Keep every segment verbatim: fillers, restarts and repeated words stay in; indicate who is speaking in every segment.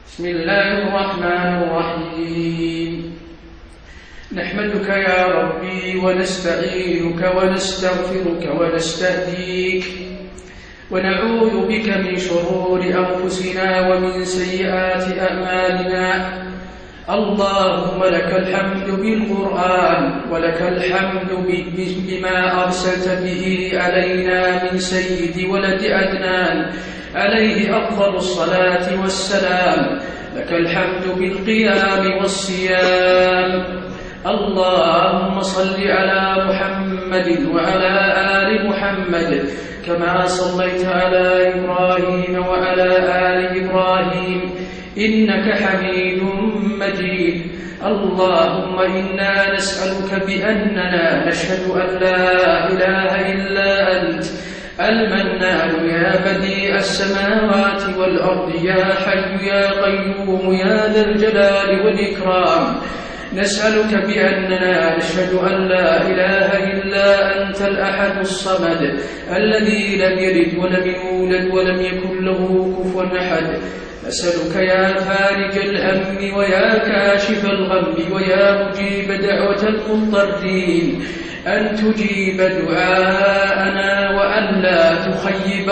Speaker 1: بسم الله الرحمن الرحيم. نحمدك يا ربي ونستعينك ونستغفرك ونستهديك ونعوذ بك من شرور أنفسنا ومن سيئات أعمالنا. اللهم لك الحمد بالقرآن ولك الحمد بما أرسلت به علينا من سيد ولد عدنان عليه أفضل الصلاة والسلام. لك الحمد بالقيام والصيام. اللهم صل على محمد وعلى آل محمد كما صليت على إبراهيم وعلى آل إبراهيم إنك حميد مجيد. اللهم إنا نسألك بأننا نشهد أن لا إله إلا أنت المنان يا بديع السماوات والأرض يا حي يا قيوم يا ذا الجلال والإكرام. نسألك بأننا نشهد أن لا إله إلا أنت الأحد الصمد الذي لم يلد ولم يولد ولم يكن له كفوا أحد. نسألك يا فارج الهم ويا كاشف الغم ويا مجيب دعوة المضطرين أن تجيب دعاءنا وأن لا تخيب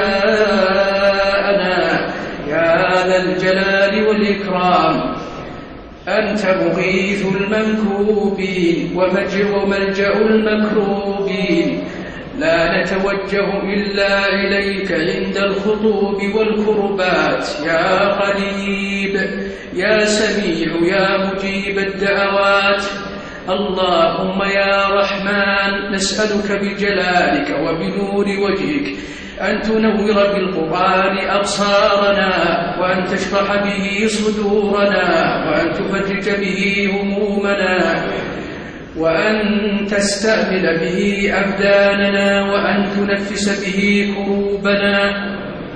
Speaker 1: رجاءنا يا ذا الجلال والإكرام. أنت مغيث المنكوبين وملجأ المكروبين. لا نتوجه إلا إليك عند الخطوب والكربات يا قريب يا سميع يا مجيب الدعوات. اللهم يا رحمن نسألك بجلالك وبنور وجهك أن تنور بالقرآن أبصارنا وأن تشرح به صدورنا وأن تفرج به همومنا وأن تستأمل به أبداننا وأن تنفس به كروبنا.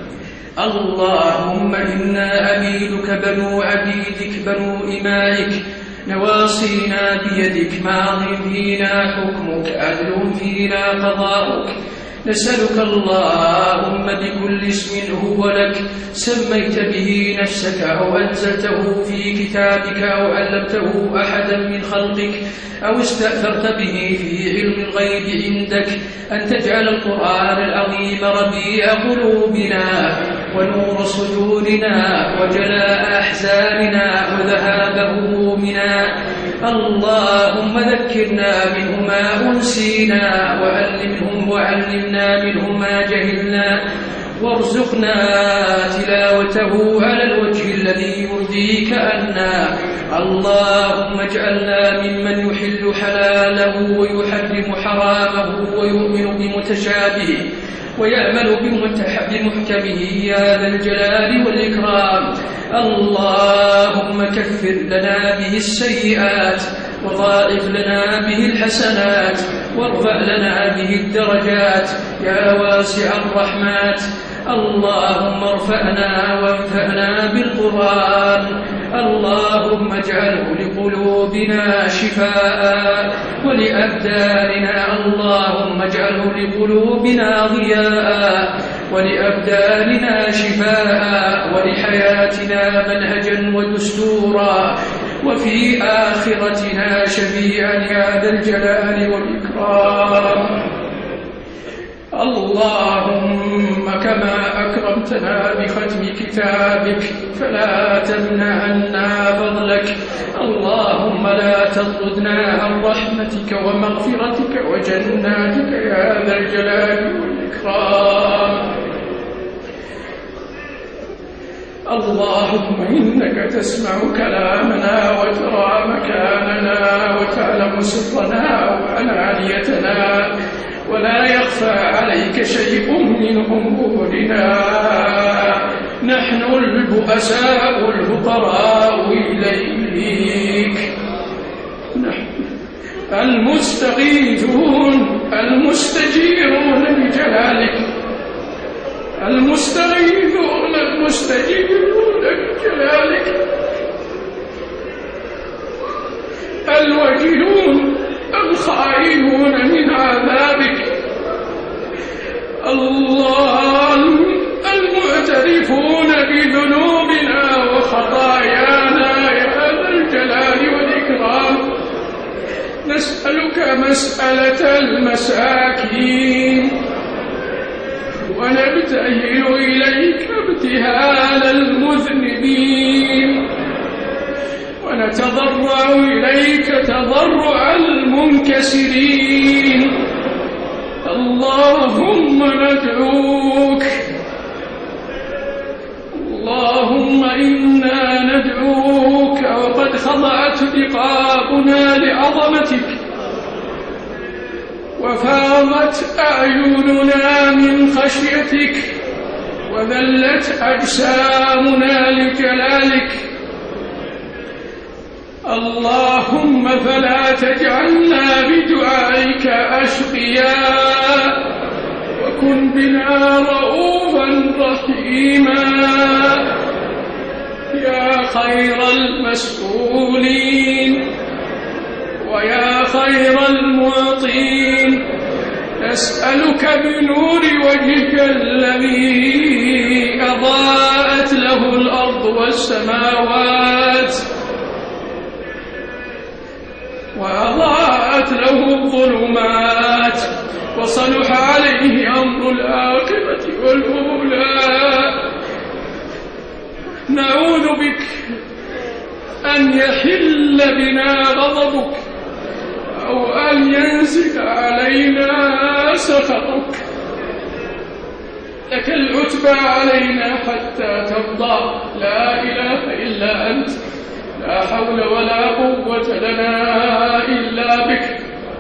Speaker 1: اللهم إنا عبيدك بنو عبيدك بنو إمائك نواصينا بيدك ماض فينا حكمك عدل فينا قضاؤك. نسألك اللهم بكل اسم هو لك سميت به نفسك أو أنزلته في كتابك أو علمته أحدا من خلقك أو استأثرت به في علم الغيب عندك أن تجعل القرآن العظيم ربيع قلوبنا ونور صدورنا وجلاء أحزاننا وذهاب همومنا. اللهم ذكرنا منه ما أنسينا وعلمهم وعلمنا منه ما جهلنا وارزقنا تلاوته على الوجه الذي يرضيك عنا. اللهم اجعلنا ممن يحل حلاله ويحرم حرامه ويؤمن بمتشابهه ويعمل بمحكمه يا ذا الجلال والإكرام. اللهم كفر لنا به السيئات وضاعف لنا به الحسنات وارفع لنا به الدرجات يا واسع الرحمات. اللهم ارفعنا وانفعنا بالقرآن. اللهم اجعله لقلوبنا شفاء ولأبداننا. اللهم اجعله لقلوبنا ضياء ولأبداننا شفاء ولحياتنا منهجا ودستورا وفي آخرتنا شفيعا يا ذا الجلال والإكرام. اللهم كما أكرمتنا بختم كتابك فلا تمنع عنا فضلك. اللهم لا تطردنا عن رحمتك ومغفرتك وجناتك يا ذا الجلال والإكرام. اللهم إنك تسمع كلامنا وترى مكاننا وتعلم سرنا وعلانيتنا ولا يخفى عليك شيء من أمورنا. نحن البؤساء الفقراء إليك، نحن المستغيثون المستجيرون بجلالك، المستغيثون المستجيرون بجلالك، الوجلون الخائفون من عذابك، الله المعترفون بذنوبنا وخطايانا مسألة المساكين، ونبتهل إليك ابتهال المذنبين، ونتضرع إليك تضرع المنكسرين. اللهم ندعوك، اللهم إنا ندعوك وقد خضعت رقابنا لعظمتك، وفاضت أعيننا من خشيتك، وذلت أجسامنا لجلالك. اللهم فلا تجعلنا بدعائك أشقياء، وكن بنا رؤوفا رحيما. يا خير المسؤولين ويا خير المعطين، نسألك بنور وجهك الذي أضاءت له الأرض والسماوات وأضاءت له الظلمات، وصلح عليه أمر الآخرة والأولى. نعوذ بك أن يحل بنا غضبك، أو أن ينزل علينا سخطك. لك العتبى علينا حتى ترضى. لا إله إلا أنت، لا حول ولا قوة لنا إلا بك.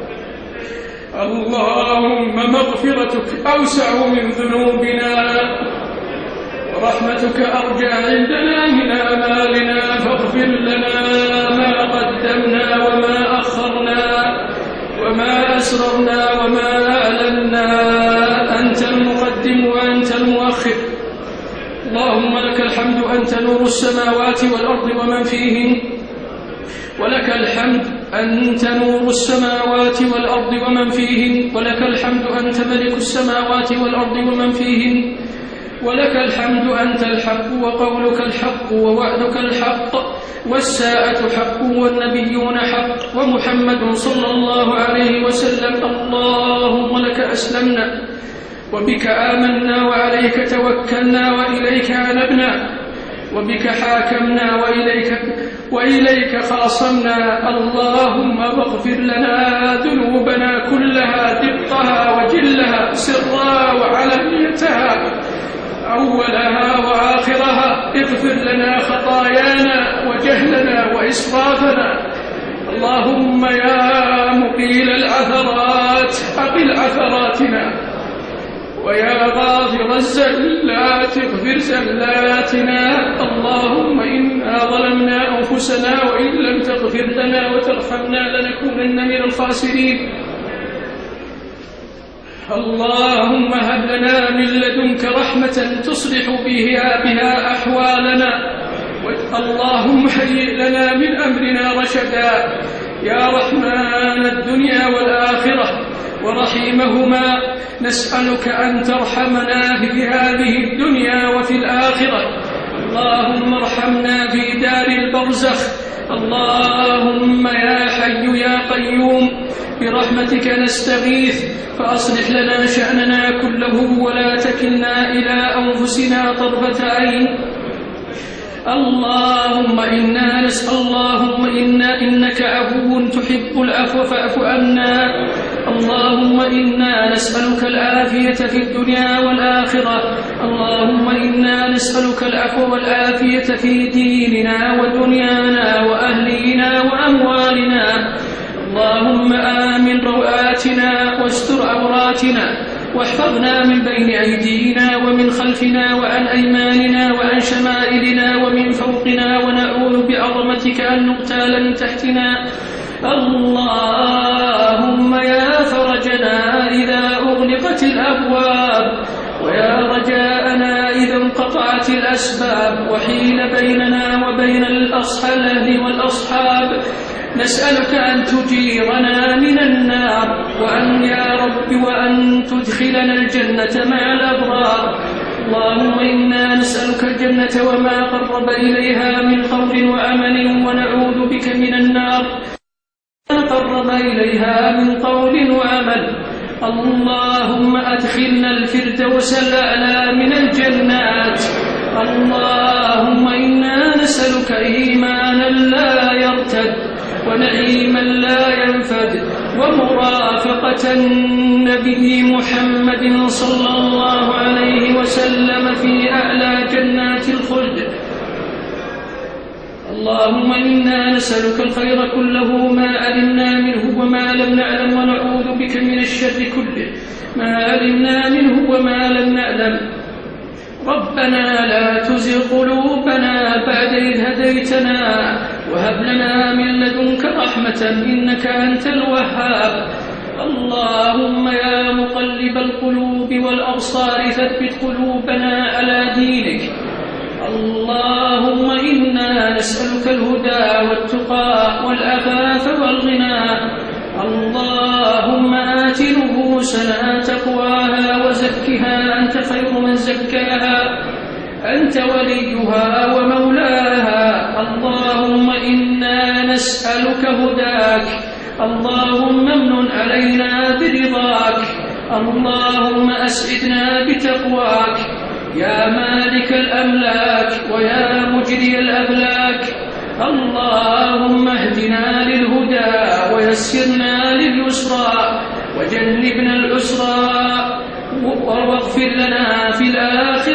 Speaker 1: اللهم مغفرتك أوسع من ذنوبنا، ورحمتك أرجى عندنا من أعمالنا، فاغفر لنا ما قدمنا وما أخرنا وما أسررنا وما أعلنا. أنت المقدم وأنت المؤخر. اللهم لك الحمد، أنت نور السماوات والأرض ومن فيهن، ولك الحمد أنت نور السماوات والأرض ومن فيهن، ولك الحمد أنت ملك السماوات والأرض ومن فيهن، ولك الحمد أنت الحق وقولك الحق ووعدك الحق والساعة حق والنبيون حق ومحمد صلى الله عليه وسلم. اللهم لك أسلمنا وبك آمنا وعليك توكلنا وإليك أنبنا، وبك حاكمنا وإليك, وإليك خاصمنا. اللهم اغفر لنا ذنوبنا كلها، دقها وجلها، سرها وعلانيتها، أولها وآخرها. اغفر لنا خطايانا وجهلنا وإسرافنا. اللهم يا مقيل العثرات أقل عثراتنا، ويا غافر الزلات اغفر زلاتنا. اللهم إنا ظلمنا أنفسنا، وإن لم تغفر لنا وترحمنا لنكونن من الخاسرين. اللهم هب لنا من لدنك رحمة تصلح بها, بها أحوالنا. اللهم هيئ لنا من أمرنا رشدا. يا رحمن الدنيا والآخرة ورحيمهما، نسألك أن ترحمنا في هذه الدنيا وفي الآخرة. اللهم ارحمنا في دار البرزخ. اللهم يا حي يا قيوم برحمتك نستغيث، فأصلح لنا شأننا كله ولا تكلنا إلى أنفسنا طرفة عين. اللهم إنا نسأل اللهم إنا إنك عفو تحب العفو فاعف عنا. اللهم إنا نسألك العافية في الدنيا والآخرة. اللهم إنا نسألك العفو والعافية في ديننا ودنيانا وأهلينا وأموالنا. اللهم آمن روآتنا واستر عوراتنا، واحفظنا من بين أيدينا ومن خلفنا وعن أيماننا وعن شمائلنا ومن فوقنا، ونعوذ بعظمتك أن نغتال من تحتنا. اللهم يا فرجنا إذا أغلقت الأبواب، ويا رجاءنا إذا انقطعت الأسباب، وحيل بيننا وبين الأهل والأصحاب. نسألك أن تجيرنا من النار، وأن يا رب وأن تدخلنا الجنة مع الأبرار. اللهم إنا نسألك الجنة وما قرب إليها من قول وعمل، ونعوذ بك من النار قرب إليها من قول وعمل. اللهم أدخلنا الفردوس الأعلى من الجنات. اللهم إنا نسألك إيمانا لا يرتد ونعيما لا ينفد ومرافقة النبي محمد صلى الله عليه وسلم في أعلى جنات الخلد. اللهم إنا نسألك الخير كله ما علمنا منه وما لم نعلم ونعوذ بك من الشر كله ما علمنا منه وما لم نعلم. ربنا لا تزغ قلوبنا بعد إذ هديتنا وهب لنا من لدنك رحمة إنك أنت الوهاب. اللهم يا مقلب القلوب والأبصار ثبت قلوبنا على دينك. اللهم إنا نسألك الهدى والتقى والعفاف والغنى. اللهم آت نفوسنا تقواها وزكها أنت خير من زكاها أنت وليها ومولاها. اللهم إنا نسألك هداك. اللهم امن علينا برضاك. اللهم أسعدنا بتقواك يا مالك الأملاك ويا مجري الأبلاك. اللهم اهدنا للهدى ويسرنا لليسرى وجنبنا العسرى واغفر لنا في الآخرة